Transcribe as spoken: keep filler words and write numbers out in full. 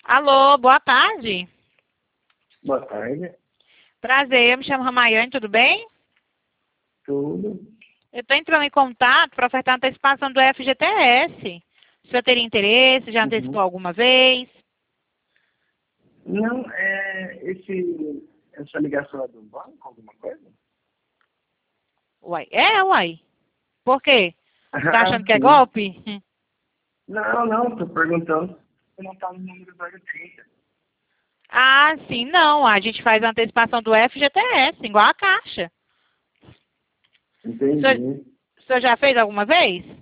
Alô, boa tarde. Boa tarde. Prazer, eu me chamo Ramayane, tudo bem? Tudo. Eu estou entrando em contato para ofertar antecipação do F G T S. O senhor teria interesse? Já antecipou Uhum. alguma vez? Não, é esse, essa ligação é do banco, alguma coisa? Uai, é, uai. Por quê? Tá Ah, achando que é sim. golpe? Não, não, tô perguntando se não tá no número da receita. Ah, sim, não. A gente faz a antecipação do F G T S, igual a Caixa. O senhor, Entendi. o senhor já fez alguma vez?